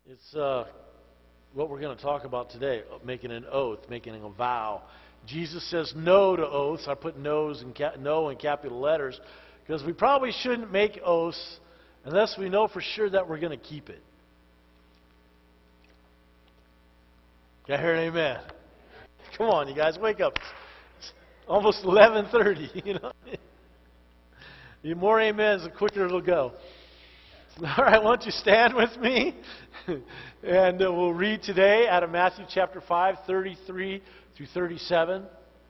It's what we're going to talk about today, making an oath, making a vow. Jesus says no to oaths. I put no in capital letters because we probably shouldn't make oaths unless we know for sure that we're going to keep it. Can I hear an amen? Come on, you guys, wake up. It's almost 11:30, you know. The more amens, the quicker it'll go. All right, why don't you stand with me? And we'll read today out of Matthew chapter 5, 33 through 37.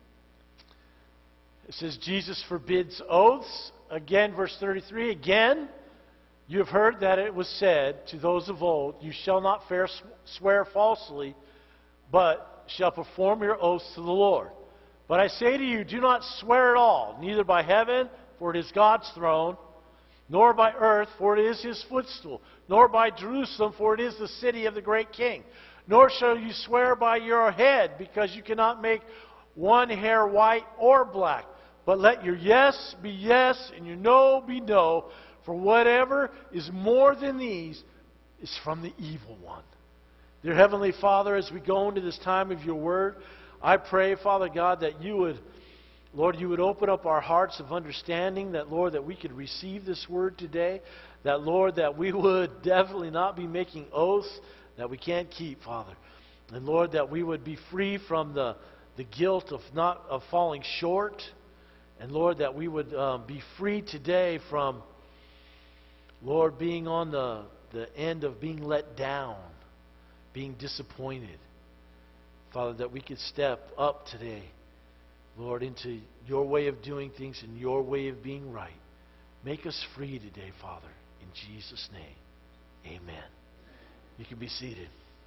It says, Jesus forbids oaths. Again, verse 33. Again, you have heard that it was said to those of old, you shall not swear falsely, but shall perform your oaths to the Lord. But I say to you, do not swear at all, neither by heaven, for it is God's throne, nor by earth, for it is His footstool, nor by Jerusalem, for it is the city of the great King. Nor shall you swear by your head, because you cannot make one hair white or black. But let your yes be yes, and your no be no, for whatever is more than these is from the evil one. Dear Heavenly Father, as we go into this time of your word, I pray, Father God, that you would, Lord, you would open up our hearts of understanding, that, Lord, that we could receive this word today, that, Lord, that we would definitely not be making oaths that we can't keep, Father. And, Lord, that we would be free from the guilt of falling short. And, Lord, that we would be free today from, Lord, being on the end of being let down, being disappointed. Father, that we could step up today, Lord, into your way of doing things and your way of being right. Make us free today, Father, in Jesus' name. Amen. You can be seated.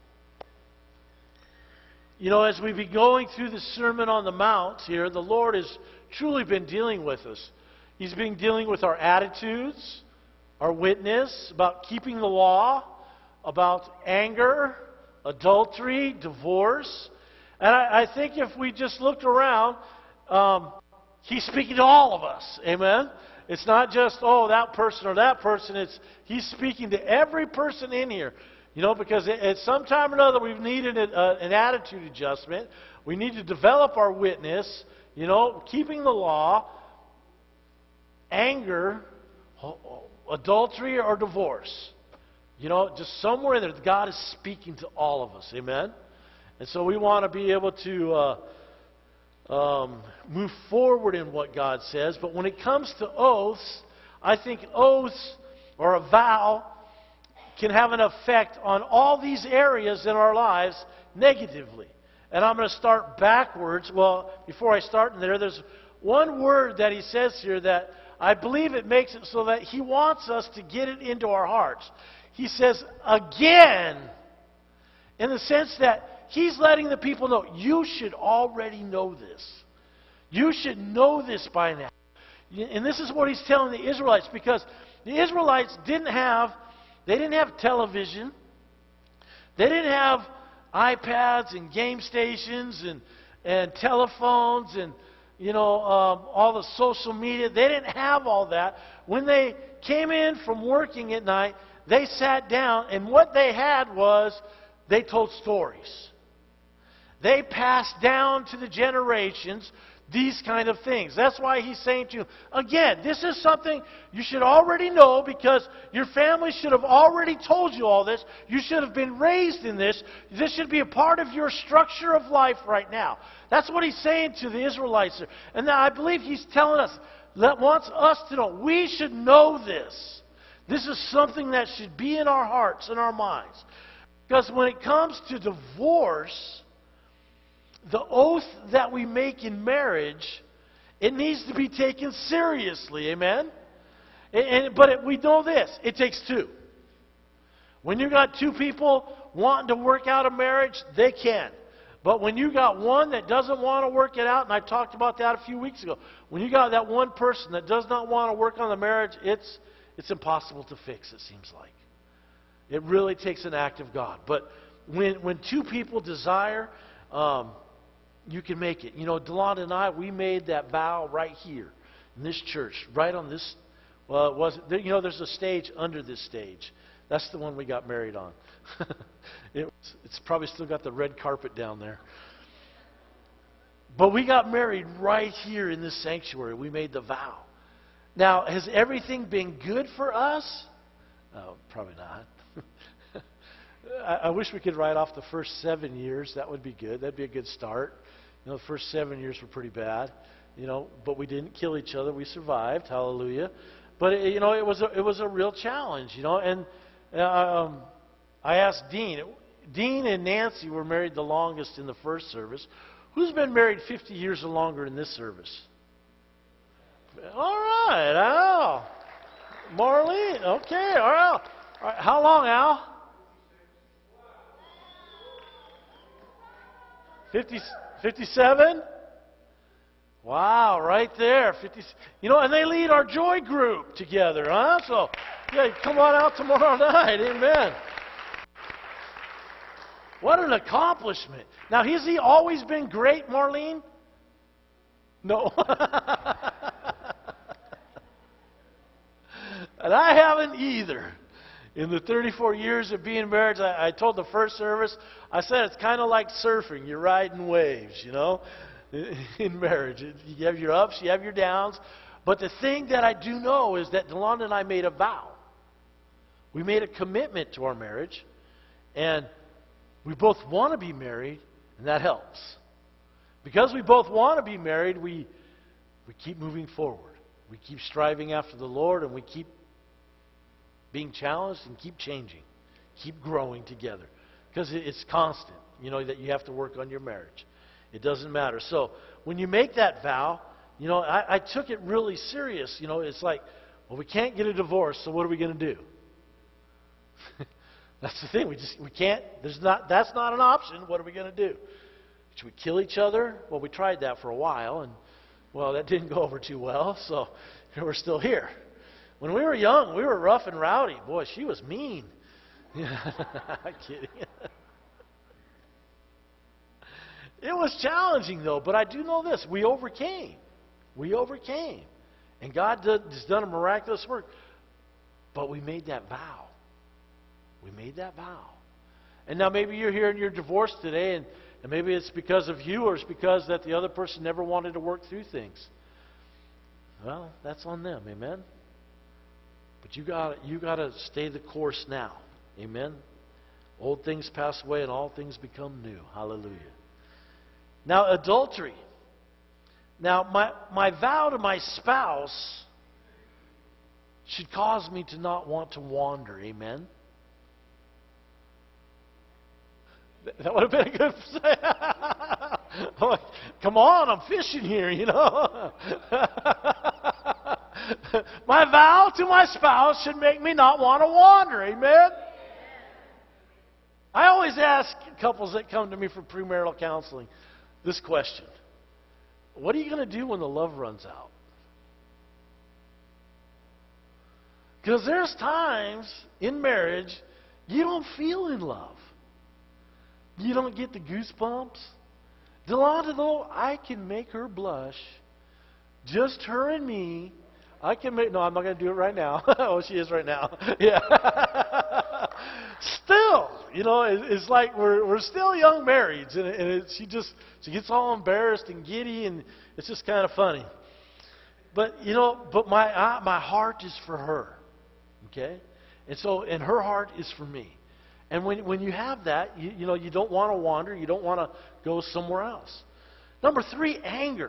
You know, as we've been going through the Sermon on the Mount here, the Lord has truly been dealing with us. He's been dealing with our attitudes, our witness, about keeping the law, about anger, adultery, divorce. And I think if we just looked around, He's speaking to all of us. Amen? It's not just, oh, that person or that person. He's speaking to every person in here. You know, because at some time or another we've needed an attitude adjustment. We need to develop our witness, you know, keeping the law, anger, adultery, or divorce. You know, just somewhere in there, God is speaking to all of us. Amen? And so we want to be able to move forward in what God says. But when it comes to oaths, I think oaths or a vow can have an effect on all these areas in our lives negatively. And I'm going to start backwards. Well, before I start in there's one word that he says here that I believe it makes it so that he wants us to get it into our hearts. He says, again, in the sense that he's letting the people know, you should already know this. You should know this by now. And this is what he's telling the Israelites, because the Israelites didn't have television. They didn't have iPads and game stations and telephones and, you know, all the social media. They didn't have all that. When they came in from working at night, they sat down, and what they had was they told stories. They passed down to the generations these kind of things. That's why he's saying to you, again, this is something you should already know, because your family should have already told you all this. You should have been raised in this. This should be a part of your structure of life right now. That's what he's saying to the Israelites. And I believe he's telling us, wants us to know, we should know this. This is something that should be in our hearts and our minds. Because when it comes to divorce, the oath that we make in marriage, it needs to be taken seriously. Amen? But we know this. It takes two. When you got two people wanting to work out a marriage, they can. But when you got one that doesn't want to work it out, and I talked about that a few weeks ago, when you got that one person that does not want to work on the marriage, it's impossible to fix, it seems like. It really takes an act of God. But when two people desire, you can make it. You know, Delon and I, we made that vow right here in this church, right on this. Well, it was, you know, there's a stage under this stage That's the one we got married on. It's probably still got the red carpet down there. But we got married right here in this sanctuary. We made the vow. Now, has everything been good for us? Oh, probably not. I wish we could write off the first 7 years. That would be good. That'd be a good start. The first 7 years were pretty bad. But we didn't kill each other. We survived. Hallelujah. But it was a real challenge. And I asked Dean. Dean and Nancy were married the longest in the first service. Who's been married 50 years or longer in this service? All right, Al. Marlene. Okay, all right. All right. How long, Al? 57? Wow, right there. 50. And they lead our joy group together, huh? So, yeah, come on out tomorrow night. Amen. What an accomplishment. Now, has he always been great, Marlene? No. And I haven't either. In the 34 years of being married, I told the first service, I said it's kind of like surfing. You're riding waves, in marriage. You have your ups, you have your downs. But the thing that I do know is that Delonda and I made a vow. We made a commitment to our marriage. And we both want to be married, and that helps. Because we both want to be married, we keep moving forward. We keep striving after the Lord, and we keep being challenged and keep changing. Keep growing together. Because it's constant, that you have to work on your marriage. It doesn't matter. So when you make that vow, I took it really serious. It's like, well, we can't get a divorce, so what are we going to do? That's the thing. We can't. That's not an option. What are we going to do? Should we kill each other? Well, we tried that for a while, and that didn't go over too well. So we're still here. When we were young, we were rough and rowdy. Boy, she was mean. I'm kidding. It was challenging, though. But I do know this: we overcame. We overcame, and God has done a miraculous work. But we made that vow. We made that vow. And now maybe you're here and you're divorced today, and maybe it's because of you, or it's because that the other person never wanted to work through things. Well, that's on them, amen? But you got to stay the course now, amen? Old things pass away and all things become new. Hallelujah. Now, adultery. Now, my vow to my spouse should cause me to not want to wander, amen? That would have been a good say. Come on, I'm fishing here, My vow to my spouse should make me not want to wander, amen? I always ask couples that come to me for premarital counseling this question. What are you going to do when the love runs out? Because there's times in marriage you don't feel in love. You don't get the goosebumps. Delonda, though, I can make her blush. Just her and me. I can make... No, I'm not going to do it right now. Oh, she is right now. Yeah. Still, it's like we're still young marrieds. And she gets all embarrassed and giddy, and it's just kind of funny. But, my heart is for her. Okay? And her heart is for me. And when you have that, you don't want to wander. You don't want to go somewhere else. Number 3, anger.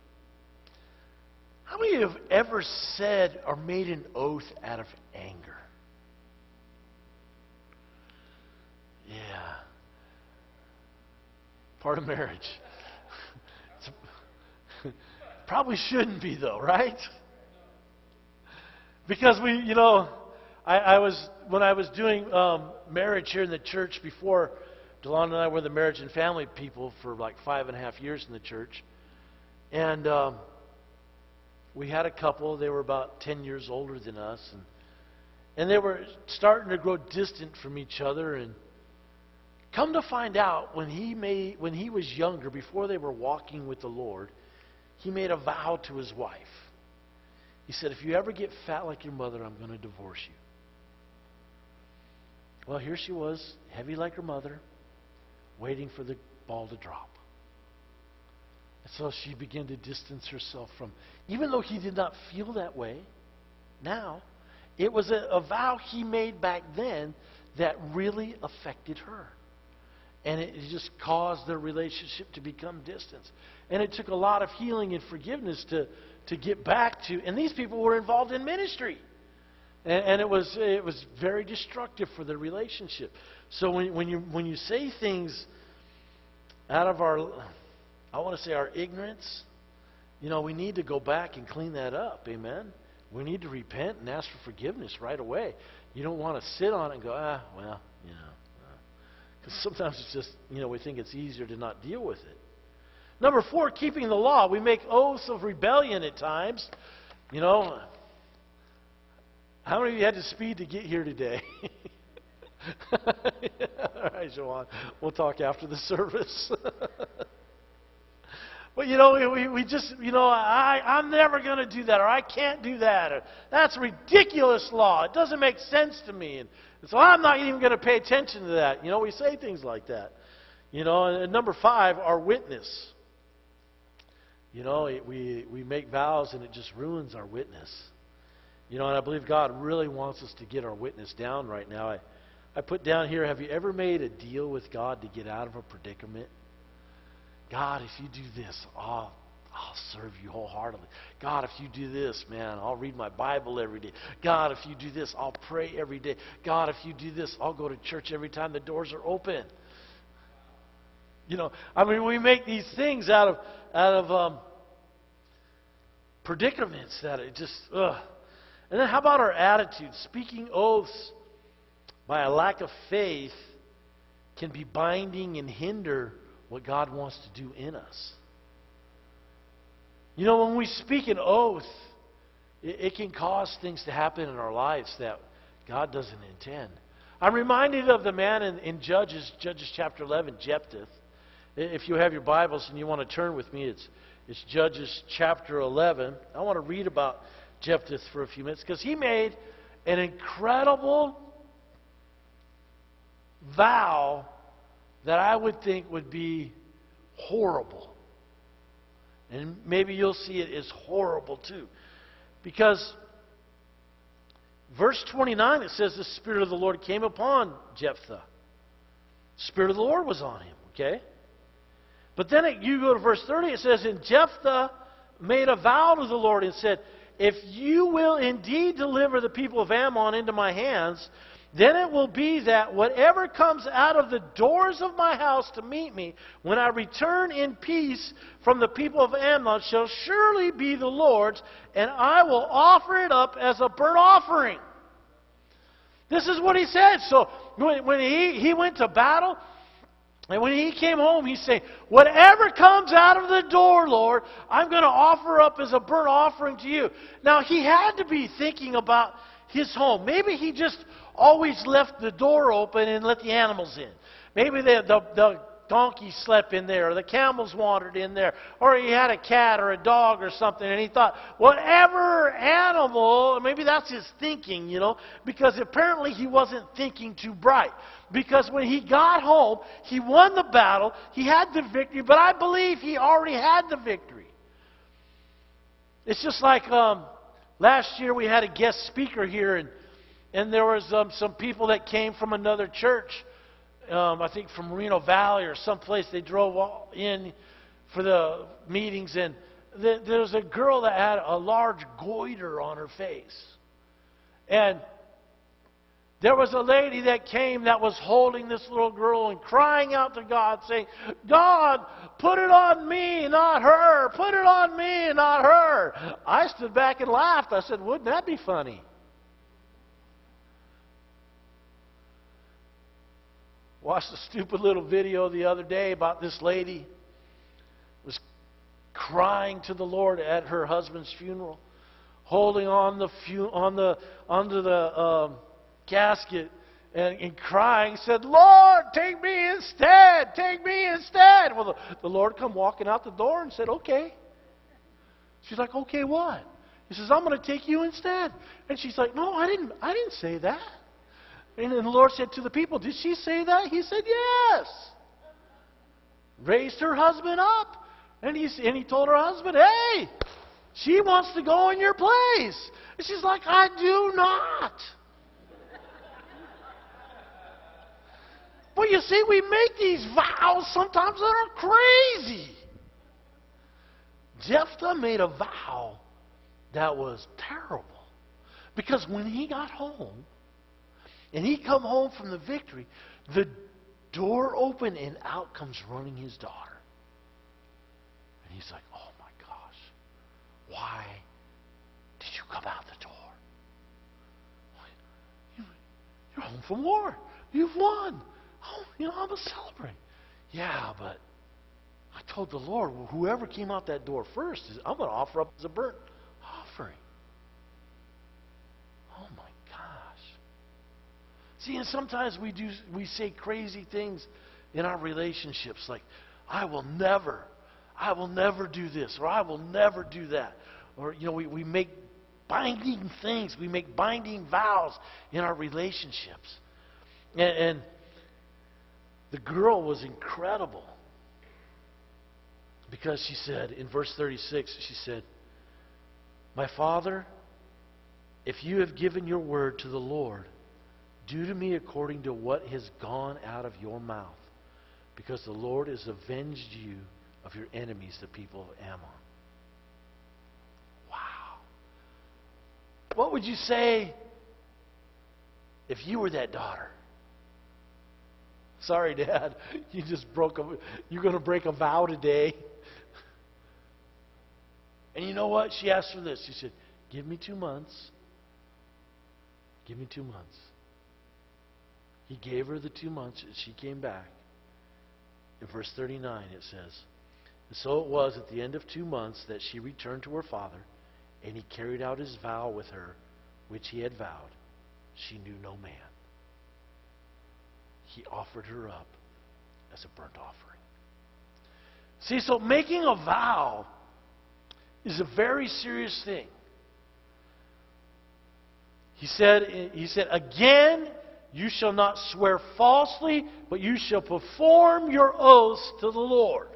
How many of you have ever said or made an oath out of anger? Yeah. Part of marriage. Probably shouldn't be, though, right? Because when I was doing marriage here in the church before, Delon and I were the marriage and family people for like 5.5 years in the church. And we had a couple. They were about 10 years older than us. And they were starting to grow distant from each other. And come to find out, when he was younger, before they were walking with the Lord, he made a vow to his wife. He said, if you ever get fat like your mother, I'm going to divorce you. Well, here she was, heavy like her mother, waiting for the ball to drop. And so she began to distance herself from, even though he did not feel that way now, it was a vow he made back then that really affected her. And it just caused their relationship to become distant. And it took a lot of healing and forgiveness to get back to, and these people were involved in ministry. And it was very destructive for their relationship. So when you say things out of our, I want to say our ignorance, we need to go back and clean that up. Amen. We need to repent and ask for forgiveness right away. You don't want to sit on it and go, because sometimes it's just, we think it's easier to not deal with it. Number 4, keeping the law. We make oaths of rebellion at times. How many of you had to speed to get here today? All right, Joanne. We'll talk after the service. But, we just, I'm never going to do that, or I can't do that. Or, that's ridiculous law. It doesn't make sense to me. And so I'm not even going to pay attention to that. We say things like that. And number 5, our witness. We make vows and it just ruins our witness. And I believe God really wants us to get our witness down right now. I put down here, have you ever made a deal with God to get out of a predicament? God, if you do this, I'll serve you wholeheartedly. God, if you do this, man, I'll read my Bible every day. God, if you do this, I'll pray every day. God, if you do this, I'll go to church every time the doors are open. We make these things out of predicaments that it just, And then how about our attitude? Speaking oaths by a lack of faith can be binding and hinder what God wants to do in us. When we speak an oath, it can cause things to happen in our lives that God doesn't intend. I'm reminded of the man in Judges chapter 11, Jephthah. If you have your Bibles and you want to turn with me, it's Judges chapter 11. I want to read about Jephthah for a few minutes because he made an incredible vow that I would think would be horrible. And maybe you'll see it as horrible too. Because verse 29, it says the Spirit of the Lord came upon Jephthah. The Spirit of the Lord was on him, okay? But then you go to verse 30, it says, and Jephthah made a vow to the Lord and said, if you will indeed deliver the people of Ammon into my hands, then it will be that whatever comes out of the doors of my house to meet me, when I return in peace from the people of Ammon, shall surely be the Lord's, and I will offer it up as a burnt offering. This is what he said. So when he went to battle, and when he came home, he's saying, whatever comes out of the door, Lord, I'm going to offer up as a burnt offering to you. Now, he had to be thinking about his home. Maybe he just always left the door open and let the animals in. Maybe the donkey slept in there, or the camels wandered in there, or he had a cat or a dog or something, and he thought, whatever animal, maybe that's his thinking, because apparently he wasn't thinking too bright. Because when he got home, he won the battle, he had the victory, but I believe he already had the victory. It's just like last year we had a guest speaker here, and there was some people that came from another church, I think from Moreno Valley or someplace. They drove in for the meetings, and there was a girl that had a large goiter on her face. And there was a lady that came that was holding this little girl and crying out to God, saying, God, put it on me, not her. Put it on me, not her. I stood back and laughed. I said, wouldn't that be funny? Watched a stupid little video the other day about this lady was crying to the Lord at her husband's funeral, holding on onto the casket and crying, said, Lord, take me instead, take me instead. Well, the Lord come walking out the door and said, okay. She's like, okay, what? He says, I'm going to take you instead. And she's like, no, I didn't say that. And then the Lord said to the people, did she say that? He said, yes. Raised her husband up. And he told her husband, hey, she wants to go in your place. And she's like, I do not. But you see, we make these vows sometimes that are crazy. Jephthah made a vow that was terrible. Because when he got home, and he come home from the victory, the door opened and out comes running his daughter. And he's like, oh my gosh, why did you come out the door? You're home from war. You've won. Oh, I'm going to celebrate. Yeah, but I told the Lord, well, whoever came out that door first, I'm going to offer up as a burnt offering. Oh my gosh. See, and sometimes we say crazy things in our relationships, like, I will never do this, or I will never do that. Or, we make binding things, we make binding vows in our relationships. And the girl was incredible. Because she said, in verse 36, she said, my father, if you have given your word to the Lord, do to me according to what has gone out of your mouth, because the Lord has avenged you of your enemies, the people of Ammon. Wow. What would you say if you were that daughter? Sorry, Dad, you're going to break a vow today. And you know what? She asked for this. She said, give me 2 months. Give me 2 months. He gave her the 2 months, and she came back. In verse 39 it says, and so it was at the end of 2 months that she returned to her father, and he carried out his vow with her, which he had vowed. She knew no man. He offered her up as a burnt offering. See, so making a vow is a very serious thing. He said, again, you shall not swear falsely, but you shall perform your oaths to the Lord.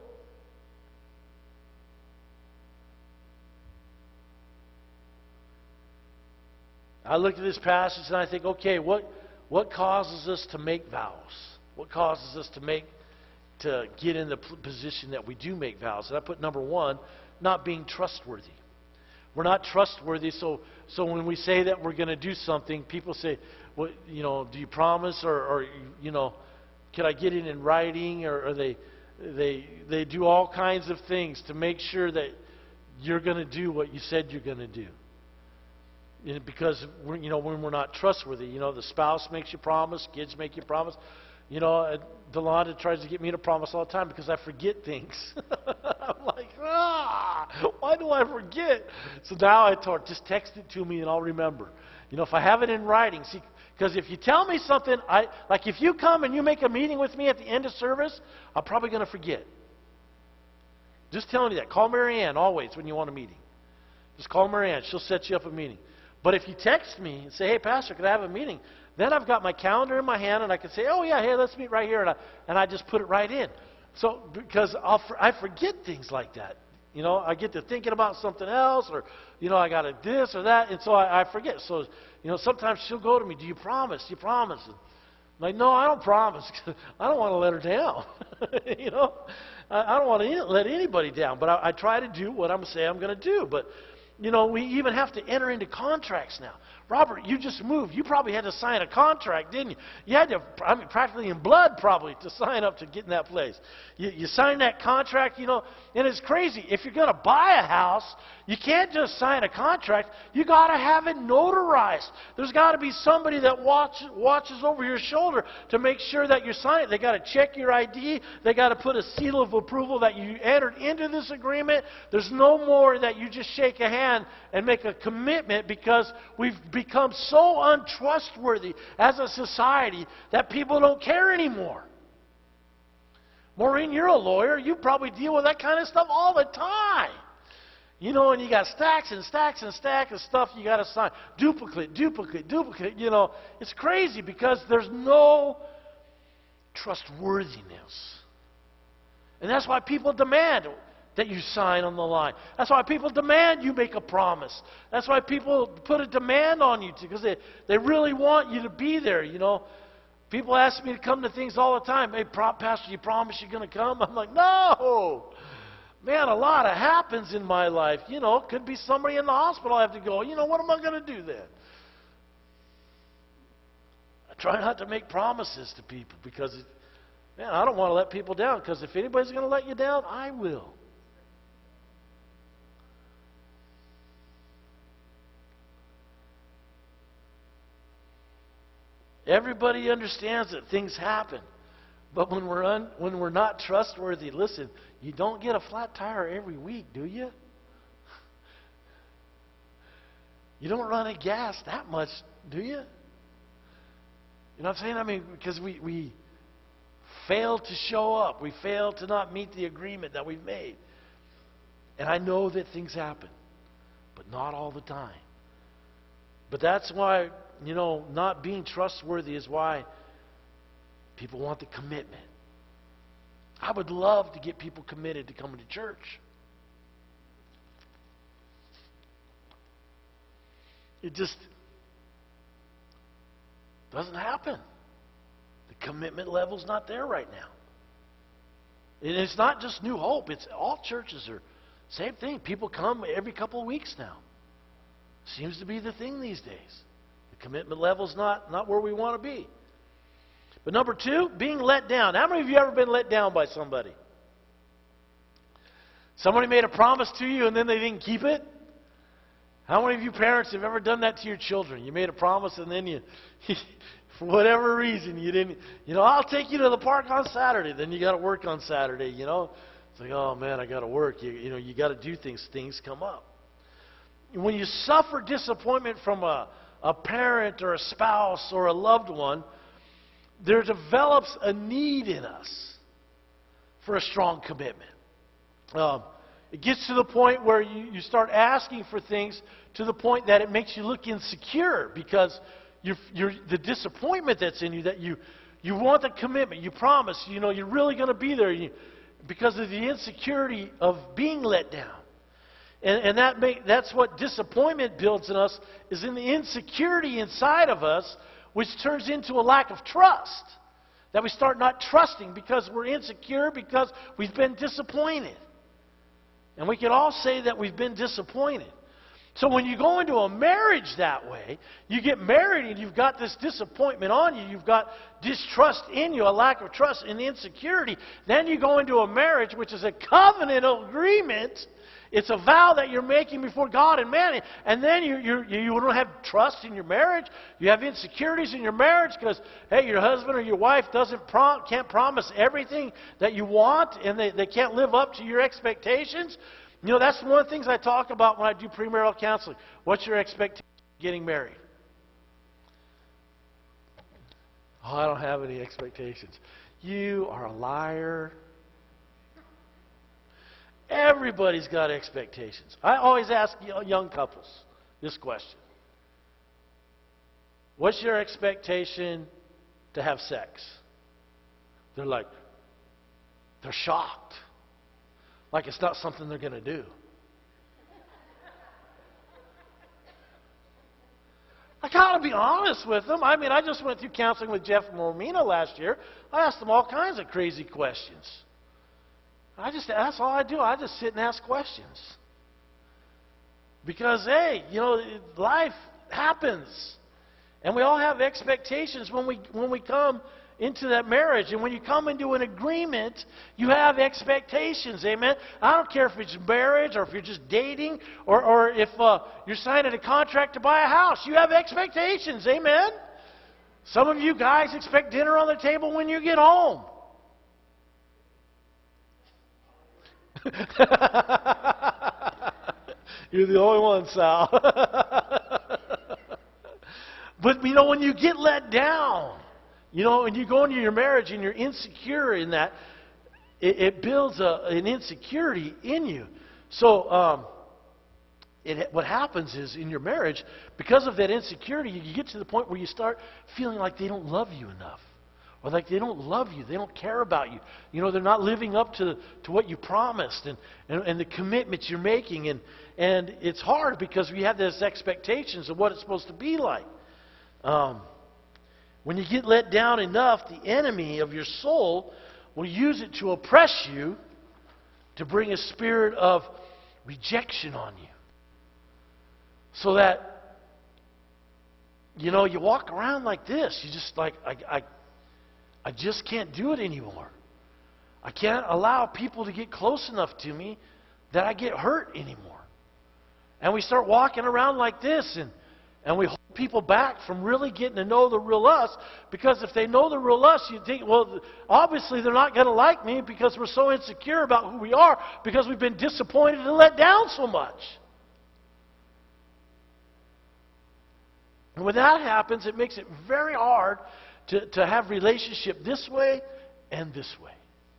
I looked at this passage and I think, okay, what causes us to make vows? What causes us to get in the position that we do make vows? And I put number 1, not being trustworthy. We're not trustworthy, so when we say that we're going to do something, people say, well, do you promise, or can I get it in writing, or they do all kinds of things to make sure that you're going to do what you said you're going to do. Because when we're not trustworthy, the spouse makes you promise, kids make you promise. Delonda tries to get me to promise all the time because I forget things. I'm like, why do I forget? So now I told her, just text it to me and I'll remember. If I have it in writing, see, because if you tell me something, like if you come and you make a meeting with me at the end of service, I'm probably going to forget. Just telling you that. Call Mary Ann always when you want a meeting. Just call Mary Ann. She'll set you up a meeting. But if you text me and say, hey, Pastor, could I have a meeting? Then I've got my calendar in my hand and I can say, oh, yeah, hey, let's meet right here. And I just put it right in. So, because I forget things like that. I get to thinking about something else, or, I got to this or that, and so I forget. So, sometimes she'll go to me, do you promise? Do you promise? And I'm like, no, I don't promise. I don't want to let her down. I don't want to let anybody down. But I try to do what I'm saying I'm going to do. But, we even have to enter into contracts now. Robert, you just moved. You probably had to sign a contract, didn't you? You had to, practically in blood probably, to sign up to get in that place. You sign that contract, and it's crazy. If you're going to buy a house, you can't just sign a contract. You got to have it notarized. There's got to be somebody that watches over your shoulder to make sure that you're signing it. They got to check your ID. They got to put a seal of approval that you entered into this agreement. There's no more that you just shake a hand and make a commitment, because we've become so untrustworthy as a society that people don't care anymore. Maureen, you're a lawyer. You probably deal with that kind of stuff all the time. You know, and you got stacks and stacks and stacks of stuff you got to sign. Duplicate, duplicate, duplicate. You know, it's crazy because there's no trustworthiness. And that's why people demand that you sign on the line. That's why people demand you make a promise. That's why people put a demand on you because they really want you to be there, you know. People ask me to come to things all the time. Hey, Pastor, you promise you're going to come? I'm like, no. Man, a lot happens in my life. You know, could be somebody in the hospital I have to go. You know, what am I going to do then? I try not to make promises to people because, man, I don't want to let people down because if anybody's going to let you down, I will. Everybody understands that things happen. But when we're not trustworthy, listen, you don't get a flat tire every week, do you? You don't run out of gas that much, do you? You know what I'm saying? I mean, because we fail to show up. We fail to not meet the agreement that we've made. And I know that things happen, but not all the time. But that's why, you know, not being trustworthy is why people want the commitment. I would love to get people committed to coming to church. It just doesn't happen. The commitment level's not there right now. And it's not just New Hope. It's all churches are same thing. People come every couple of weeks now. Seems to be the thing these days. The commitment level's not where we want to be. But number two, being let down. How many of you ever been let down by somebody? Somebody made a promise to you and then they didn't keep it? How many of you parents have ever done that to your children? You made a promise and then you for whatever reason, you didn't, you know, I'll take you to the park on Saturday. Then you got to work on Saturday, you know. It's like, oh man, I got to work. You know, you got to do things. Things come up. When you suffer disappointment from a parent or a spouse or a loved one, there develops a need in us for a strong commitment. It gets to the point where you start asking for things to the point that it makes you look insecure because the disappointment that's in you, that you want the commitment, you promise, you know, you're really going to be there because of the insecurity of being let down. And that's what disappointment builds in us, is in the insecurity inside of us, which turns into a lack of trust. That we start not trusting because we're insecure, because we've been disappointed. And we can all say that we've been disappointed. So when you go into a marriage that way, you get married and you've got this disappointment on you, you've got distrust in you, a lack of trust and insecurity. Then you go into a marriage, which is a covenant agreement. It's a vow that you're making before God and man. And then you don't have trust in your marriage. You have insecurities in your marriage because, hey, your husband or your wife can't promise everything that you want, and they can't live up to your expectations. You know, that's one of the things I talk about when I do premarital counseling. What's your expectation of getting married? Oh, I don't have any expectations. You are a liar. Everybody's got expectations. I always ask young couples this question. What's your expectation to have sex? They're shocked. Like it's not something they're going to do. I got to be honest with them. I mean, I just went through counseling with Jeff and Romina last year. I asked them all kinds of crazy questions. That's all I do. I just sit and ask questions. Because, hey, you know, life happens. And we all have expectations when we come into that marriage. And when you come into an agreement, you have expectations. Amen? I don't care if it's marriage or if you're just dating or if you're signing a contract to buy a house. You have expectations. Amen? Some of you guys expect dinner on the table when you get home. You're the only one, Sal. But, you know, when you get let down, you know, when you go into your marriage and you're insecure in that, it builds an insecurity in you. So, what happens is in your marriage, because of that insecurity, you get to the point where you start feeling like they don't love you enough. Or like they don't love you. They don't care about you. You know, they're not living up to what you promised and the commitments you're making. And it's hard because we have these expectations of what it's supposed to be like. When you get let down enough, the enemy of your soul will use it to oppress you, to bring a spirit of rejection on you. So that, you know, you walk around like this. You just like, I just can't do it anymore. I can't allow people to get close enough to me that I get hurt anymore. And we start walking around like this, and we hold people back from really getting to know the real us, because if they know the real us, you think, well, obviously they're not going to like me because we're so insecure about who we are, because we've been disappointed and let down so much. And when that happens, it makes it very hard to have relationship this way and this way.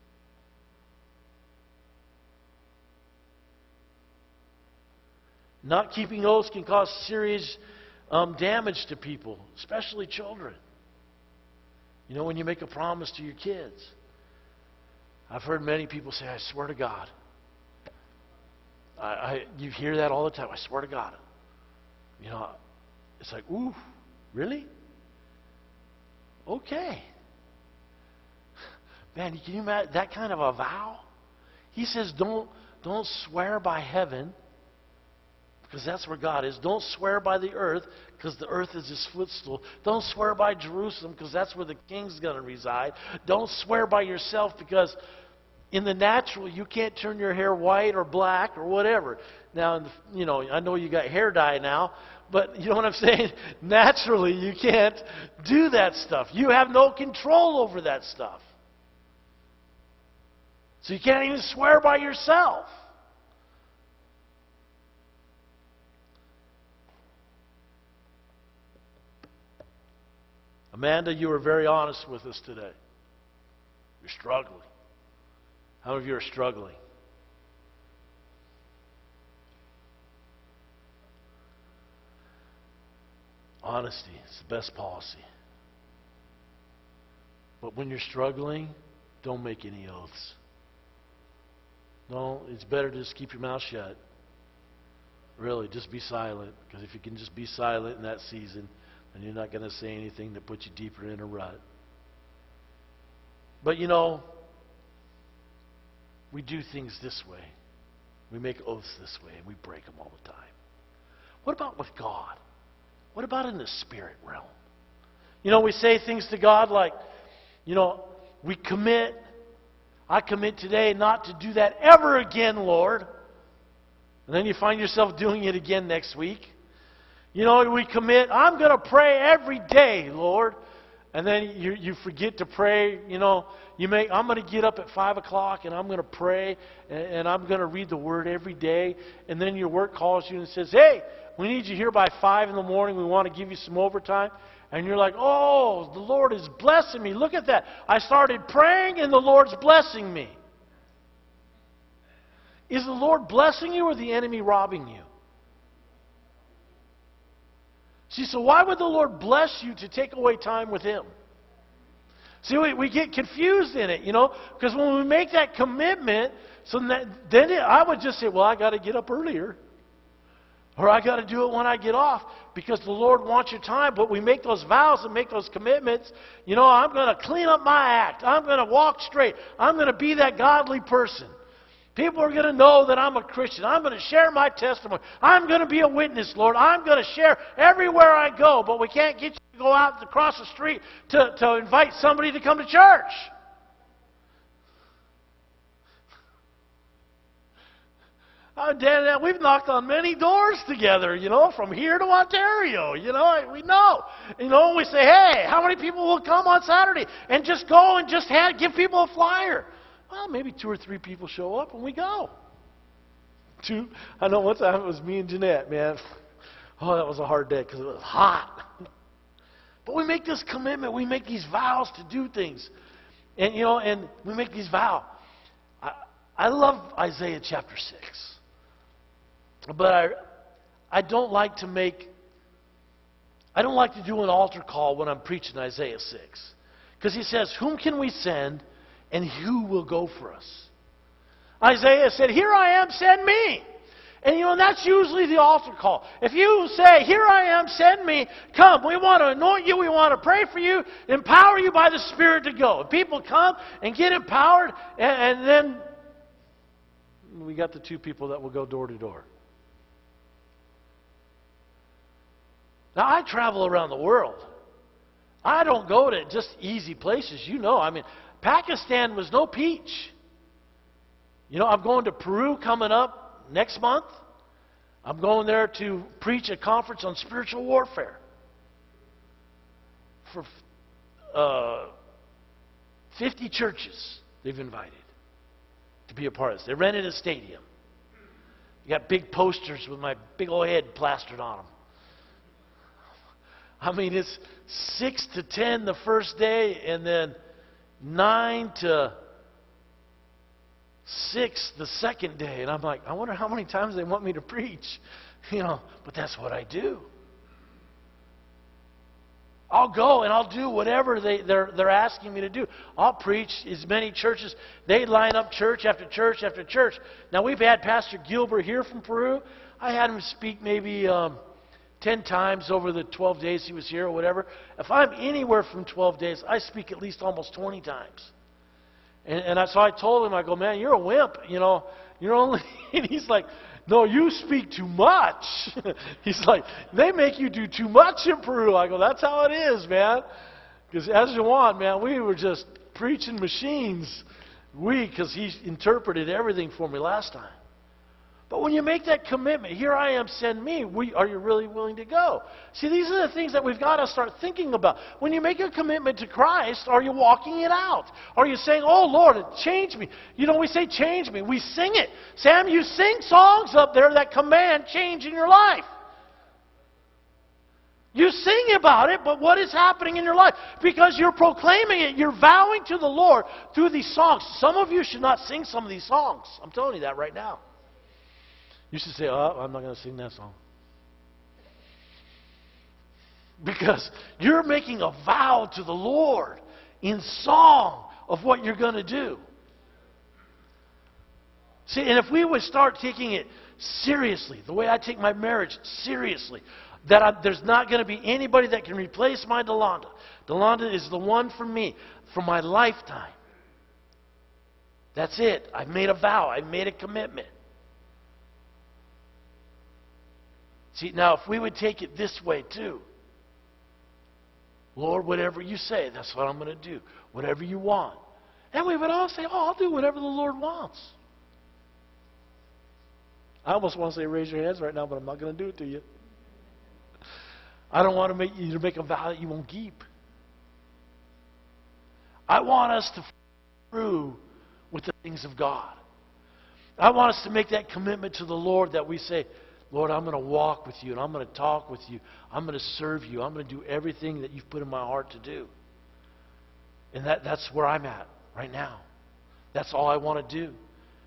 Not keeping oaths can cause serious damage to people, especially children. You know, when you make a promise to your kids. I've heard many people say, I swear to God. You hear that all the time. I swear to God. You know, it's like, ooh, really? Okay. Man, can you imagine that kind of a vow? He says, don't swear by heaven, because that's where God is. Don't swear by the earth, because the earth is His footstool. Don't swear by Jerusalem, because that's where the King's going to reside. Don't swear by yourself, because in the natural, you can't turn your hair white or black or whatever. Now, you know, I know you got hair dye now, but you know what I'm saying? Naturally, you can't do that stuff. You have no control over that stuff. So you can't even swear by yourself. Amanda, you were very honest with us today. You're struggling. How many of you are struggling? Honesty is the best policy. But when you're struggling, don't make any oaths. No, it's better to just keep your mouth shut. Really, just be silent. Because if you can just be silent in that season, then you're not going to say anything that puts you deeper in a rut. But you know, we do things this way. We make oaths this way, and we break them all the time. What about with God? What about in the spirit realm? You know, we say things to God like, you know, we commit. I commit today not to do that ever again, Lord. And then you find yourself doing it again next week. You know, we commit, I'm going to pray every day, Lord. And then you forget to pray. You know, I'm going to get up at 5 o'clock and I'm going to pray and I'm going to read the Word every day. And then your work calls you and says, hey, we need you here by 5 in the morning. We want to give you some overtime. And you're like, oh, the Lord is blessing me. Look at that. I started praying and the Lord's blessing me. Is the Lord blessing you or the enemy robbing you? See, so why would the Lord bless you to take away time with Him? See, we get confused in it, you know, because when we make that commitment, I would just say, well, I got to get up earlier. Or I got to do it when I get off, because the Lord wants your time. But we make those vows and make those commitments. You know, I'm going to clean up my act. I'm going to walk straight. I'm going to be that godly person. People are going to know that I'm a Christian. I'm going to share my testimony. I'm going to be a witness, Lord. I'm going to share everywhere I go. But we can't get you to go out across the street to invite somebody to come to church. Dan, we've knocked on many doors together, you know, from here to Ontario. You know, we know. You know, we say, hey, how many people will come on Saturday? And just go and just give people a flyer. Well, maybe 2 or 3 people show up and we go. I know one time it was me and Jeanette, man. Oh, that was a hard day because it was hot. But we make this commitment. We make these vows to do things. And, you know, and we make these vows. I love Isaiah chapter 6. But I don't like to do an altar call when I'm preaching Isaiah 6. Because he says, whom can we send and who will go for us? Isaiah said, here I am, send me. And that's usually the altar call. If you say, here I am, send me, come. We want to anoint you. We want to pray for you, empower you by the Spirit to go. And people come and get empowered, and then we got the 2 people that will go door to door. Now, I travel around the world. I don't go to just easy places. Pakistan was no peach. I'm going to Peru coming up next month. I'm going there to preach a conference on spiritual warfare for 50 churches they've invited to be a part of this. They rented a stadium. You got big posters with my big old head plastered on them. It's 6 to 10 the first day, and then 9 to 6 the second day. And I'm like, I wonder how many times they want me to preach. But that's what I do. I'll go and I'll do whatever they're asking me to do. I'll preach as many churches. They line up church after church after church. Now, we've had Pastor Gilbert here from Peru. I had him speak maybe 10 times over the 12 days he was here or whatever. If I'm anywhere from 12 days, I speak at least almost 20 times. So I told him, I go, man, you're a wimp. You're only... And he's like, no, you speak too much. He's like, they make you do too much in Peru. I go, that's how it is, man. Because as you want, man, we were just preaching machines. Because he interpreted everything for me last time. But when you make that commitment, here I am, send me, are you really willing to go? See, these are the things that we've got to start thinking about. When you make a commitment to Christ, are you walking it out? Are you saying, oh, Lord, change me? We say change me. We sing it. Sam, you sing songs up there that command change in your life. You sing about it, but what is happening in your life? Because you're proclaiming it. You're vowing to the Lord through these songs. Some of you should not sing some of these songs. I'm telling you that right now. You should say, oh, I'm not going to sing that song. Because you're making a vow to the Lord in song of what you're going to do. See, and if we would start taking it seriously, the way I take my marriage seriously, there's not going to be anybody that can replace my Delonda. Delonda is the one for me, for my lifetime. That's it. I've made a vow. I've made a commitment. See, now if we would take it this way too. Lord, whatever you say, that's what I'm going to do. Whatever you want. And we would all say, oh, I'll do whatever the Lord wants. I almost want to say raise your hands right now, but I'm not going to do it to you. I don't want to make you to make a vow that you won't keep. I want us to follow through with the things of God. I want us to make that commitment to the Lord that we say, Lord, I'm going to walk with you, and I'm going to talk with you. I'm going to serve you. I'm going to do everything that you've put in my heart to do. And that's where I'm at right now. That's all I want to do.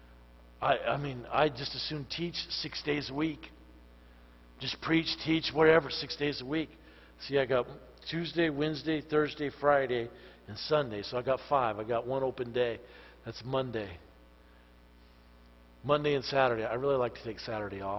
I just as soon teach 6 days a week. Just preach, teach, whatever, 6 days a week. See, I got Tuesday, Wednesday, Thursday, Friday, and Sunday. So I got 5. I got one open day. That's Monday. Monday and Saturday. I really like to take Saturday off.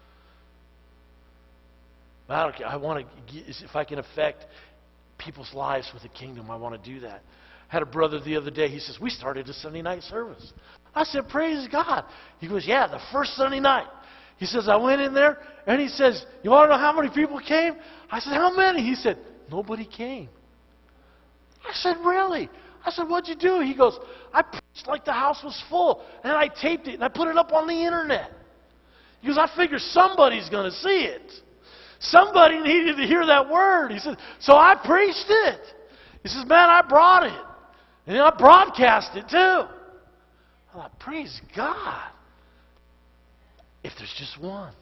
But I don't care. I want to, if I can affect people's lives with the kingdom, I want to do that. I had a brother the other day. He says, we started a Sunday night service. I said, praise God. He goes, yeah, the first Sunday night. He says, I went in there, and he says, you want to know how many people came? I said, how many? He said, nobody came. I said, really? I said, what'd you do? He goes, I preached like the house was full, and I taped it, and I put it up on the internet. He goes, I figure somebody's going to see it. Somebody needed to hear that word. He said, so I preached it. He says, man, I brought it. And I broadcast it too. I thought, praise God. If there's just one.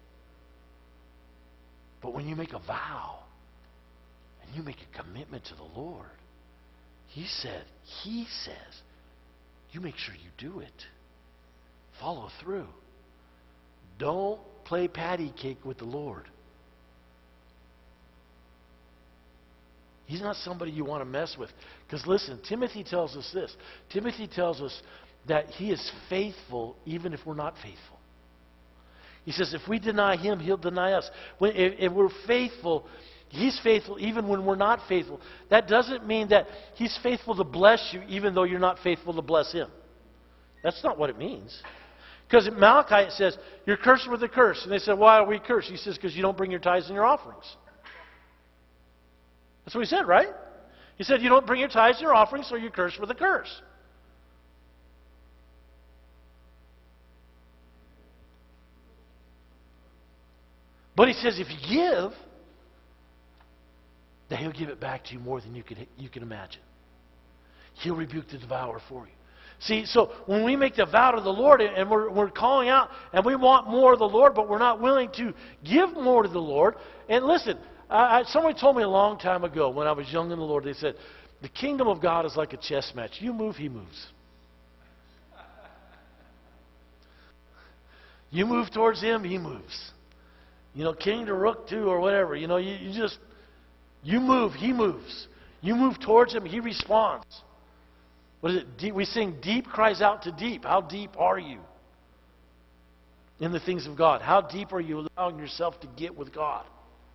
But when you make a vow and you make a commitment to the Lord, He says, you make sure you do it. Follow through. Don't play patty cake with the Lord. He's not somebody you want to mess with. Because listen, Timothy tells us this. Timothy tells us that he is faithful even if we're not faithful. He says if we deny him, he'll deny us. If we're faithful, he's faithful even when we're not faithful. That doesn't mean that he's faithful to bless you even though you're not faithful to bless him. That's not what it means. Because in Malachi it says, you're cursed with a curse. And they said, why are we cursed? He says, because you don't bring your tithes and your offerings. That's what he said, right? He said, you don't bring your tithes and your offerings, so you're cursed with a curse. But he says, if you give, then he'll give it back to you more than you can imagine. He'll rebuke the devourer for you. See, so when we make the vow to the Lord and we're calling out and we want more of the Lord, but we're not willing to give more to the Lord. And listen, somebody told me a long time ago when I was young in the Lord, they said, the kingdom of God is like a chess match. You move, he moves. You move towards him, he moves. You know, king to rook to or whatever. You know, you move, he moves. You move towards him, he responds. What is it? Deep, we sing, deep cries out to deep. How deep are you in the things of God? How deep are you allowing yourself to get with God?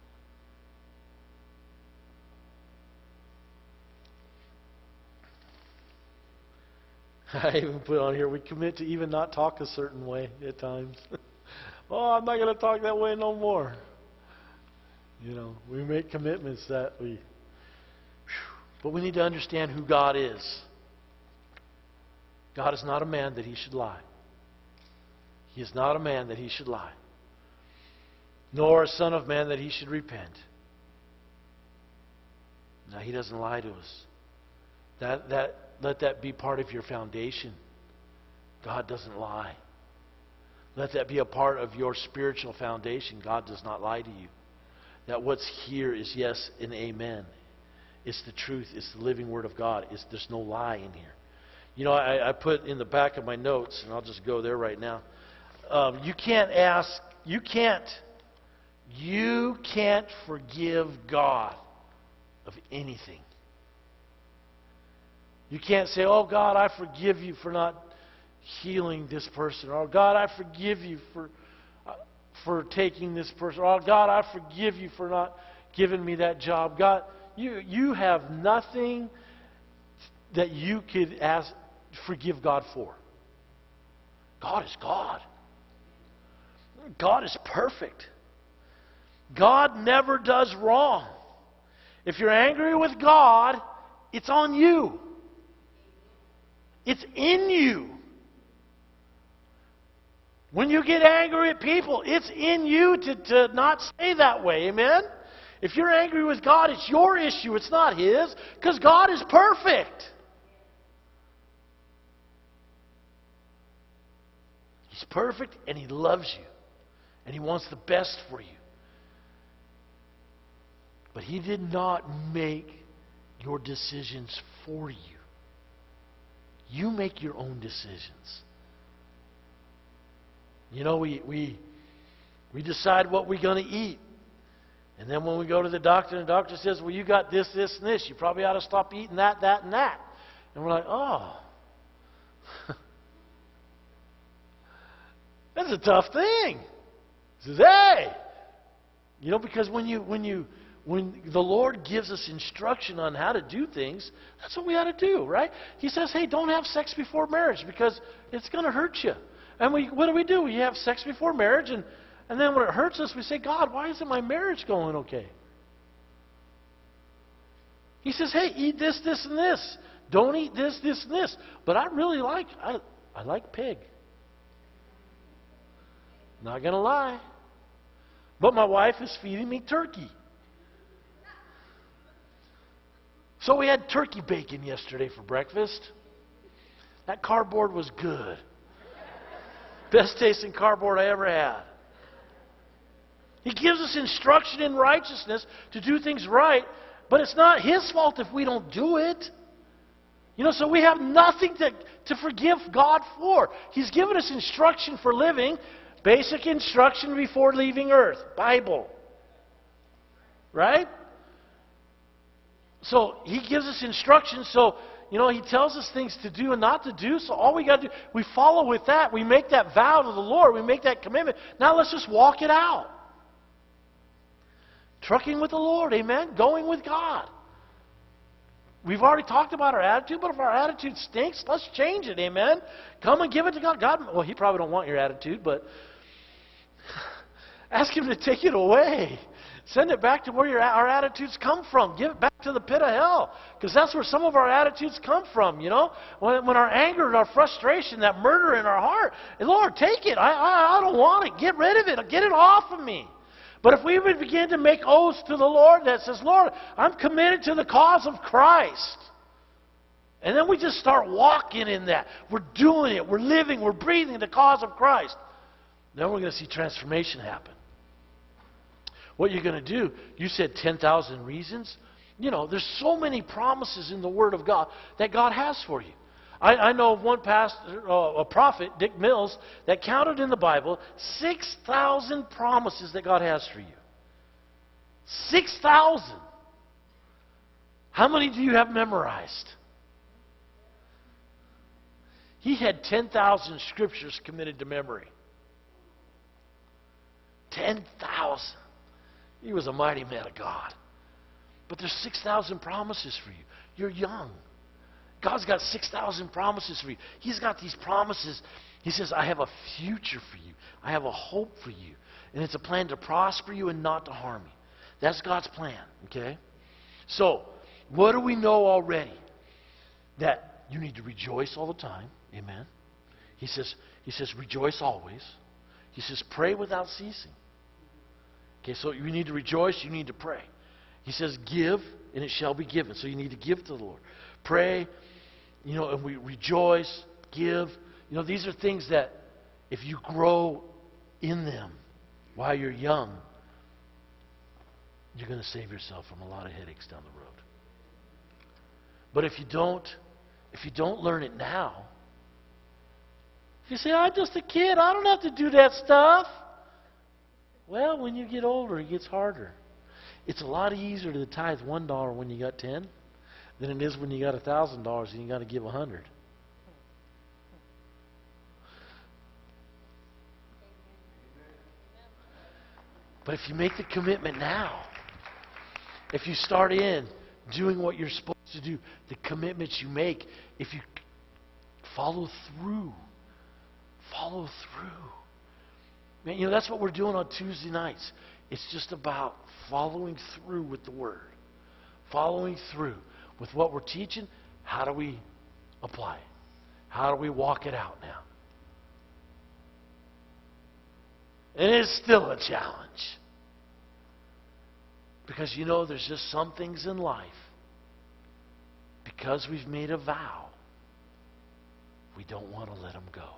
I even put on here, we commit to even not talk a certain way at times. Oh, I'm not going to talk that way no more. You know, we make commitments that we... But we need to understand who God is. God is not a man that he should lie. He is not a man that he should lie. Nor a son of man that he should repent. Now, he doesn't lie to us. Let that be part of your foundation. God doesn't lie. Let that be a part of your spiritual foundation. God does not lie to you. That what's here is yes and amen. It's the truth. It's the living Word of God. There's no lie in here. You know, I put in the back of my notes, and I'll just go there right now. You can't forgive God of anything. You can't say, oh, God, I forgive you for not healing this person. Or, God, I forgive you for taking this person. Or, God, I forgive you for not giving me that job. God, you have nothing that you could forgive God for. God is God. God is perfect. God never does wrong. If you're angry with God, it's on you. It's in you. When you get angry at people, it's in you to not stay that way. Amen? If you're angry with God, it's your issue. It's not His. Because God is perfect. He's perfect and He loves you. And He wants the best for you. But He did not make your decisions for you. You make your own decisions. You know, we decide what we're going to eat. And then when we go to the doctor, and the doctor says, well, you got this, this, and this. You probably ought to stop eating that, that, and that. And we're like, oh. That's a tough thing. He says, hey. You know, because when the Lord gives us instruction on how to do things, that's what we ought to do, right? He says, hey, don't have sex before marriage because it's going to hurt you. And what do? We have sex before marriage, and then when it hurts us, we say, God, why isn't my marriage going okay? He says, hey, eat this, this, and this. Don't eat this, this, and this. But I really like pig. Not going to lie. But my wife is feeding me turkey. So we had turkey bacon yesterday for breakfast. That cardboard was good. Best tasting cardboard I ever had. He gives us instruction in righteousness to do things right, but it's not His fault if we don't do it. You know, so we have nothing to forgive God for. He's given us instruction for living Basic instruction before leaving earth. Bible. Right? So He gives us instructions. So, He tells us things to do and not to do. So all we got to do, we follow with that. We make that vow to the Lord. We make that commitment. Now let's just walk it out. Trucking with the Lord. Amen? Going with God. We've already talked about our attitude, but if our attitude stinks, let's change it. Amen? Come and give it to God. Well, He probably don't want your attitude, but ask Him to take it away. Send it back to where our attitudes come from. Give it back to the pit of hell. Because that's where some of our attitudes come from, When our anger and our frustration, that murder in our heart, Lord, take it. I don't want it. Get rid of it. Get it off of me. But if we would begin to make oaths to the Lord that says, Lord, I'm committed to the cause of Christ. And then we just start walking in that. We're doing it. We're living. We're breathing the cause of Christ. Then we're going to see transformation happen. What you're going to do, you said 10,000 reasons. There's so many promises in the Word of God that God has for you. I know of one pastor, a prophet, Dick Mills, that counted in the Bible 6,000 promises that God has for you. 6,000. How many do you have memorized? He had 10,000 scriptures committed to memory. 10,000. He was a mighty man of God. But there's 6,000 promises for you. You're young. God's got 6,000 promises for you. He's got these promises. He says, I have a future for you. I have a hope for you. And it's a plan to prosper you and not to harm you. That's God's plan, okay? So, what do we know already? That you need to rejoice all the time. Amen. He says, rejoice always. He says, pray without ceasing. Okay, so you need to rejoice, you need to pray. He says, give, and it shall be given. So you need to give to the Lord. Pray, and we rejoice, give. These are things that if you grow in them while you're young, you're going to save yourself from a lot of headaches down the road. But if you don't learn it now, if you say, I'm just a kid, I don't have to do that stuff. Well, when you get older, it gets harder. It's a lot easier to tithe $1 when you got 10 than it is when you got $1,000 and you got to give 100. But if you make the commitment now, if you start in doing what you're supposed to do, the commitments you make, if you follow through. Man, that's what we're doing on Tuesday nights. It's just about following through with the Word. Following through with what we're teaching. How do we apply it? How do we walk it out now? And it's still a challenge. Because there's just some things in life, because we've made a vow, we don't want to let them go.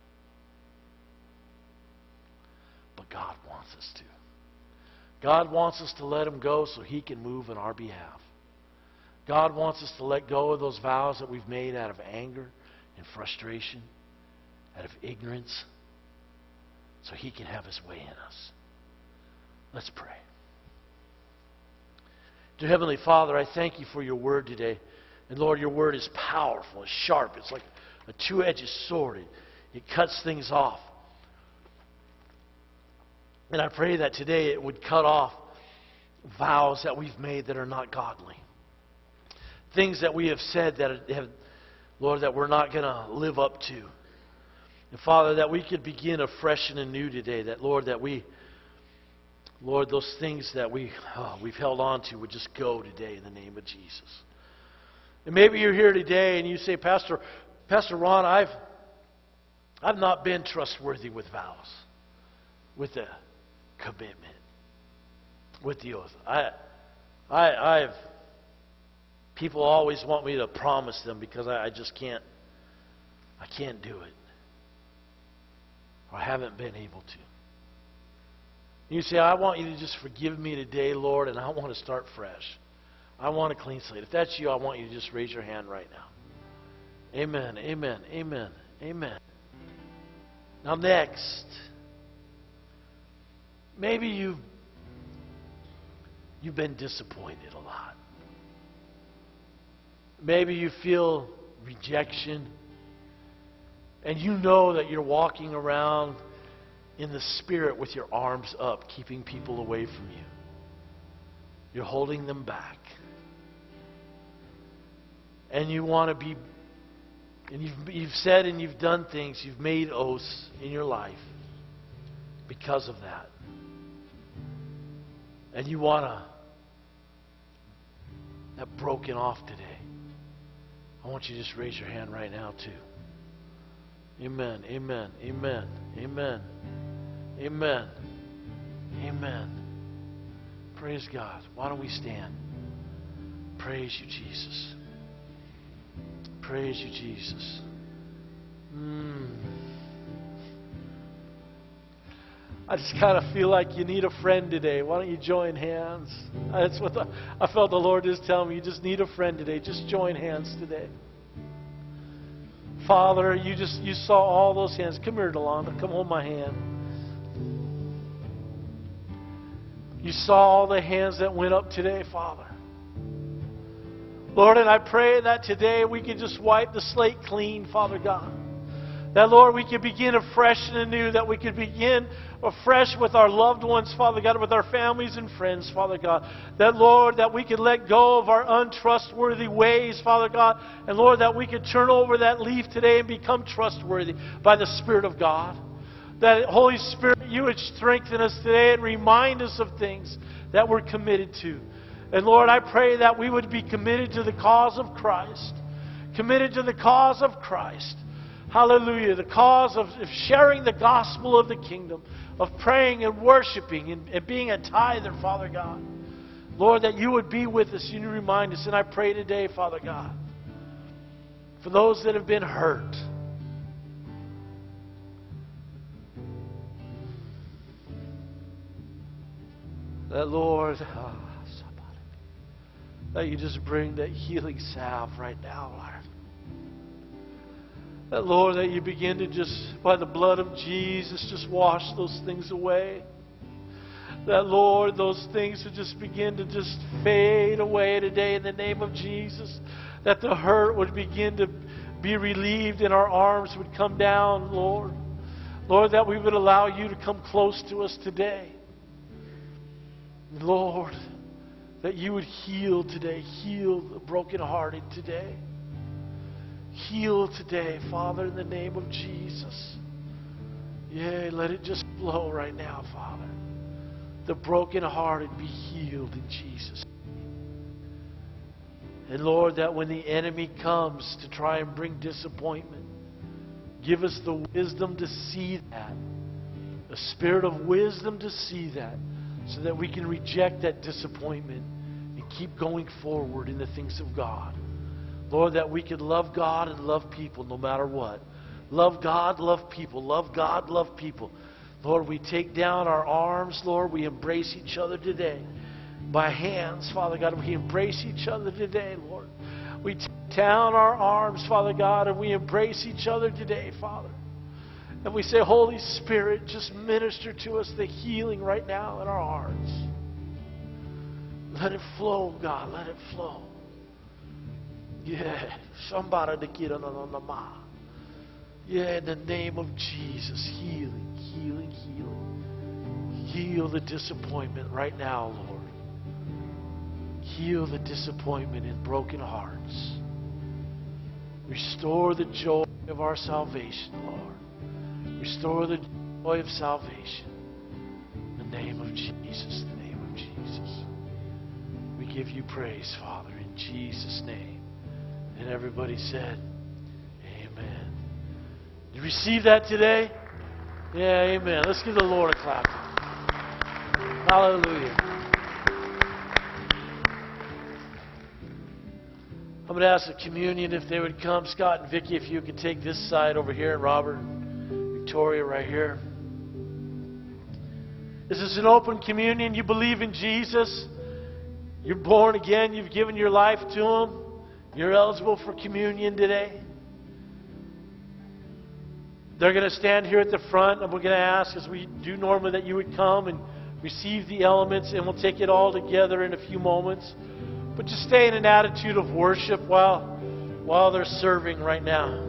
But God wants us to. God wants us to let them go so He can move on our behalf. God wants us to let go of those vows that we've made out of anger and frustration, out of ignorance, so He can have His way in us. Let's pray. Dear Heavenly Father, I thank You for Your Word today. And Lord, Your Word is powerful, it's sharp, it's like a two-edged sword. It cuts things off. And I pray that today it would cut off vows that we've made that are not godly. Things that we have said Lord, that we're not going to live up to. And Father, that we could begin afresh and anew today. That, Lord, those things that we've held on to would just go today in the name of Jesus. And maybe you're here today and you say, Pastor Ron, I've not been trustworthy with vows, with the commitment, with the oath. I've people always want me to promise them because I just can't. I can't do it, or I haven't been able to. You say, I want you to just forgive me today, Lord, and I want to start fresh. I want a clean slate. If that's you, I want you to just raise your hand right now. Amen, amen, amen, amen. Now next, Maybe you've been disappointed a lot. Maybe you feel rejection. And you know that you're walking around in the Spirit with your arms up, keeping people away from you. You're holding them back. And you want to be, and you've said and you've done things, you've made oaths in your life because of that. And you want that broken off today. I want you to just raise your hand right now too. Amen, amen, amen, amen, amen, amen. Praise God. Why don't we stand? Praise you, Jesus. Praise you, Jesus. I just kind of feel like you need a friend today. Why don't you join hands? That's what I felt the Lord is telling me. You just need a friend today. Just join hands today. Father, you saw all those hands. Come here, Delonda. Come hold my hand. You saw all the hands that went up today, Father. Lord, and I pray that today we can just wipe the slate clean, Father God. That, Lord, we can begin afresh and anew. That we can begin afresh with our loved ones, Father God, with our families and friends, Father God. That, Lord, that we can let go of our untrustworthy ways, Father God. And, Lord, that we can turn over that leaf today and become trustworthy by the Spirit of God. That, Holy Spirit, you would strengthen us today and remind us of things that we're committed to. And, Lord, I pray that we would be committed to the cause of Christ. Committed to the cause of Christ. Hallelujah. The cause of sharing the gospel of the kingdom, of praying and worshiping and being a tither, Father God. Lord, that you would be with us and you remind us. And I pray today, Father God, for those that have been hurt. That, Lord, that you just bring that healing salve right now, Lord. That, Lord, that you begin to just, by the blood of Jesus, just wash those things away. That, Lord, those things would just begin to just fade away today in the name of Jesus. That the hurt would begin to be relieved and our arms would come down, Lord. Lord, that we would allow you to come close to us today. Lord, that you would heal today. Heal the brokenhearted today. Heal today, Father, in the name of Jesus. Yeah, let it just flow right now, Father. The brokenhearted be healed in Jesus' name. And Lord, that when the enemy comes to try and bring disappointment, give us the wisdom to see that. The spirit of wisdom to see that, so that we can reject that disappointment and keep going forward in the things of God. Lord, that we could love God and love people no matter what. Love God, love people. Love God, love people. Lord, we take down our arms, Lord. We embrace each other today. By hands, Father God, we embrace each other today, Lord. We take down our arms, Father God, and we embrace each other today, Father. And we say, Holy Spirit, just minister to us the healing right now in our hearts. Let it flow, God. Let it flow. Yeah, somebody to get on the ma. Yeah, in the name of Jesus, healing, healing, healing. Heal the disappointment right now, Lord. Heal the disappointment in broken hearts. Restore the joy of our salvation, Lord. Restore the joy of salvation. In the name of Jesus, the name of Jesus. We give you praise, Father, in Jesus' name. And everybody said, amen. You receive that today? Yeah, amen. Let's give the Lord a clap. Hallelujah. I'm going to ask the communion if they would come. Scott and Vicki, if you could take this side over here. And Robert, Victoria right here. This is an open communion. You believe in Jesus. You're born again. You've given your life to Him. You're eligible for communion today. They're going to stand here at the front, and we're going to ask, as we do normally, that you would come and receive the elements, and we'll take it all together in a few moments. But just stay in an attitude of worship while they're serving right now.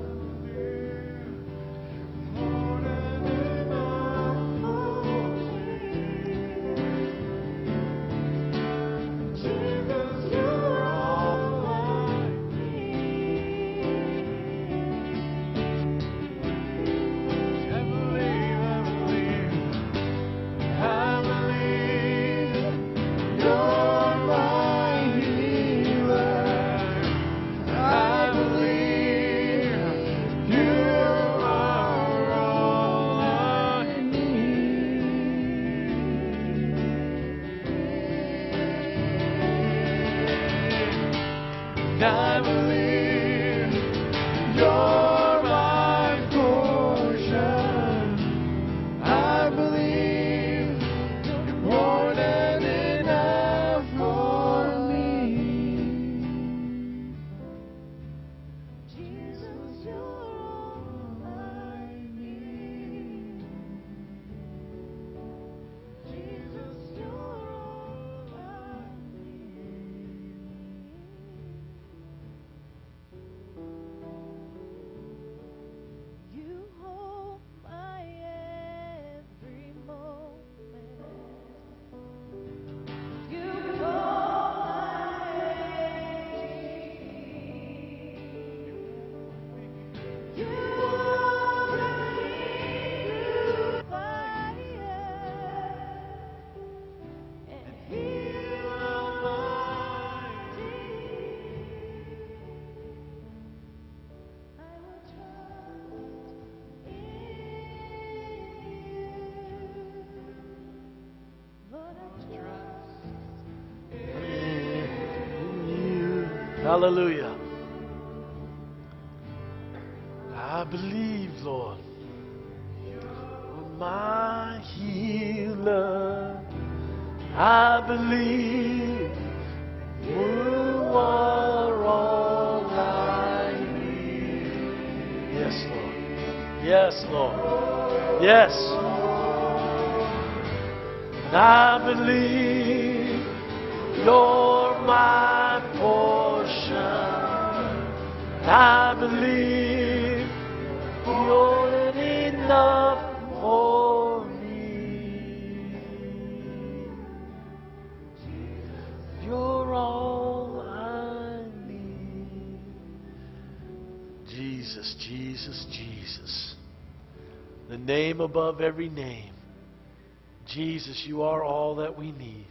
Hallelujah. I believe, Lord, you're my healer. I believe you are all I need. Yes, Lord. Yes, Lord. Yes. And I believe you're my portion. I believe you're enough for me. You're all I need. Jesus, Jesus, Jesus. The name above every name. Jesus, you are all that we need.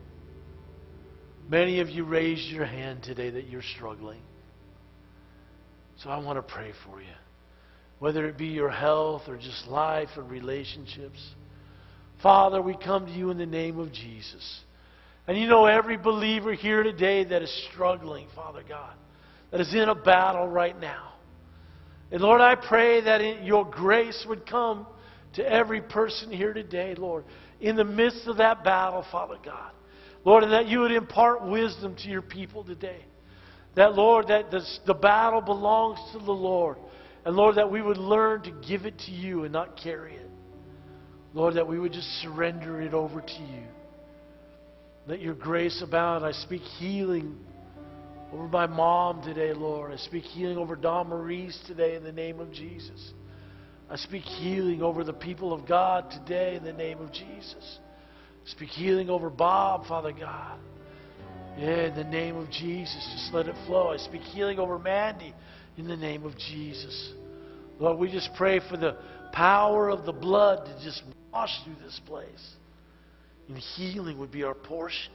Many of you raised your hand today that you're struggling. So I want to pray for you. Whether it be your health or just life or relationships. Father, we come to you in the name of Jesus. And you know every believer here today that is struggling, Father God, that is in a battle right now. And Lord, I pray that your grace would come to every person here today, Lord, in the midst of that battle, Father God. Lord, and that you would impart wisdom to your people today. That, Lord, that the battle belongs to the Lord. And, Lord, that we would learn to give it to you and not carry it. Lord, that we would just surrender it over to you. Let your grace abound. I speak healing over my mom today, Lord. I speak healing over Don Maurice today in the name of Jesus. I speak healing over the people of God today in the name of Jesus. I speak healing over Bob, Father God. Yeah, in the name of Jesus, just let it flow. I speak healing over Mandy in the name of Jesus. Lord, we just pray for the power of the blood to just wash through this place. And healing would be our portion.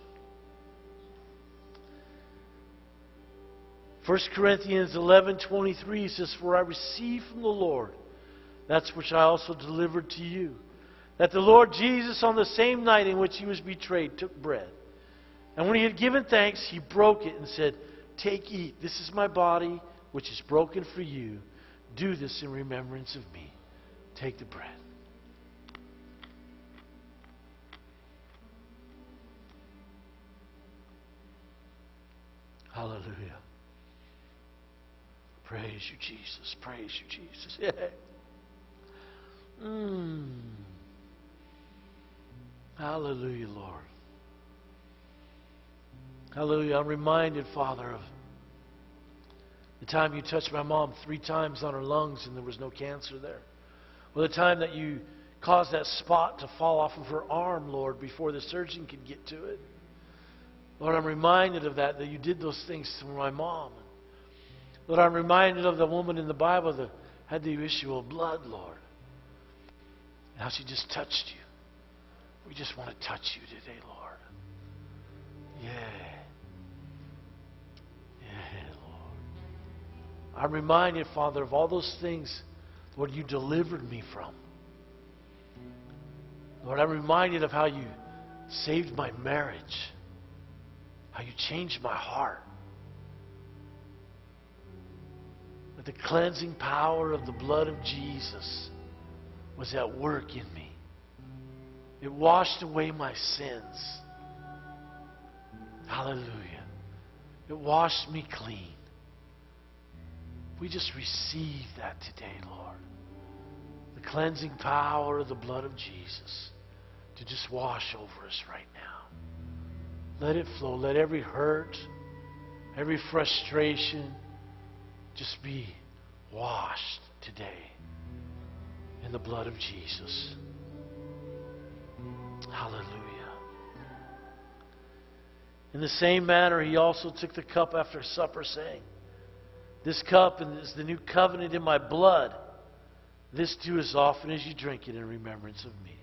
1 Corinthians 11:23 says, "For I received from the Lord that which I also delivered to you, that the Lord Jesus on the same night in which he was betrayed took bread. And when he had given thanks, he broke it and said, 'Take, eat. This is my body, which is broken for you. Do this in remembrance of me.' Take the bread." Hallelujah. Praise you, Jesus. Praise you, Jesus. Yeah. Hallelujah, Lord. Hallelujah. I'm reminded, Father, of the time you touched my mom 3 times on her lungs and there was no cancer there. Or the time that you caused that spot to fall off of her arm, Lord, before the surgeon could get to it. Lord, I'm reminded of that you did those things to my mom. Lord, I'm reminded of the woman in the Bible that had the issue of blood, Lord. And how she just touched you. We just want to touch you today, Lord. Yeah. Yeah, Lord. I'm reminded, Father, of all those things, Lord, you delivered me from. Lord, I'm reminded of how you saved my marriage. How you changed my heart. That the cleansing power of the blood of Jesus was at work in me. It washed away my sins. Hallelujah. It washed me clean. We just receive that today, Lord. The cleansing power of the blood of Jesus to just wash over us right now. Let it flow. Let every hurt, every frustration just be washed today in the blood of Jesus. Hallelujah. In the same manner, he also took the cup after supper, saying, "This cup is the new covenant in my blood. This do as often as you drink it in remembrance of me."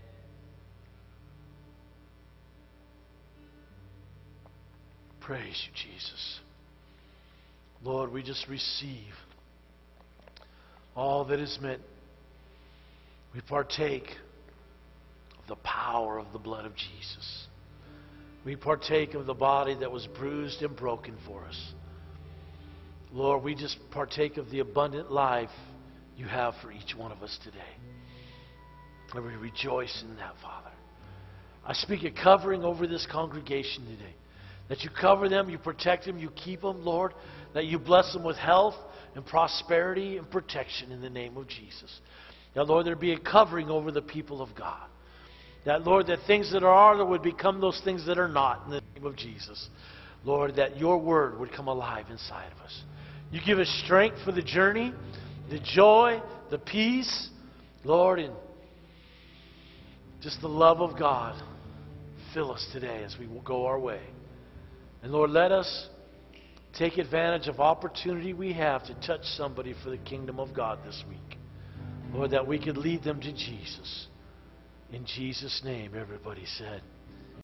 Praise you, Jesus. Lord, we just receive all that is meant. We partake of the power of the blood of Jesus. We partake of the body that was bruised and broken for us. Lord, we just partake of the abundant life you have for each one of us today. And we rejoice in that, Father. I speak a covering over this congregation today. That you cover them, you protect them, you keep them, Lord. That you bless them with health and prosperity and protection in the name of Jesus. Now, Lord, there be a covering over the people of God. That, Lord, that things that are would become those things that are not in the name of Jesus. Lord, that your word would come alive inside of us. You give us strength for the journey, the joy, the peace, Lord, and just the love of God. Fill us today as we go our way. And Lord, let us take advantage of opportunity we have to touch somebody for the kingdom of God this week. Lord, that we could lead them to Jesus. In Jesus' name, everybody said.